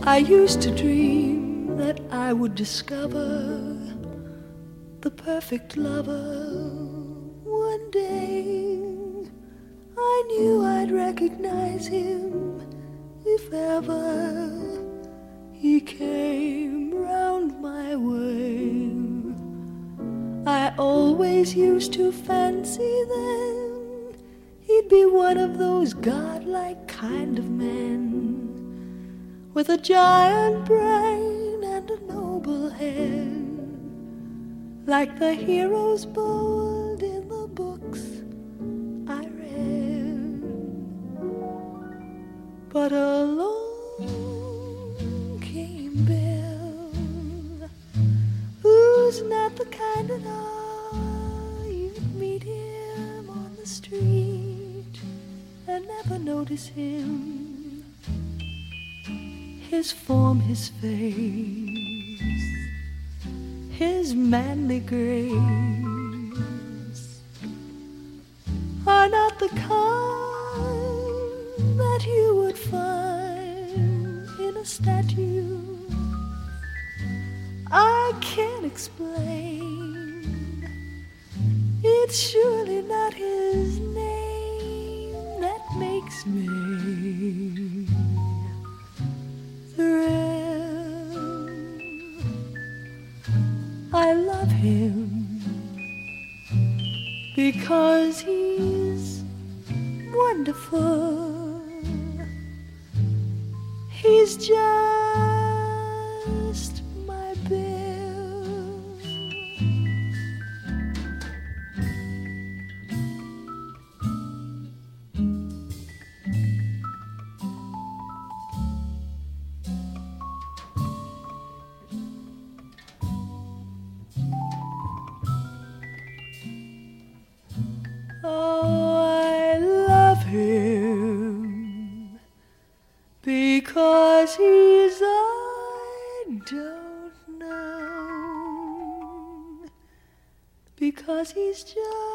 I used to dream that I would discover the perfect lover one day. I knew I'd recognize him if ever he came round my way. I always used to fancy then he'd be one of those godlike kind of men, with a giant brain and a noble head, like the heroes bold in the books I read. But along came Bill, who's not the kind that you'd meet him on the street and never notice him. His form, his face, his manly grace are not the kind that you would find in a statue. I can't explain, it's surely not his name that makes me thrill. I love him because he's wonderful. He's just my Bill. Oh, I love him because he's, I don't know, because he's just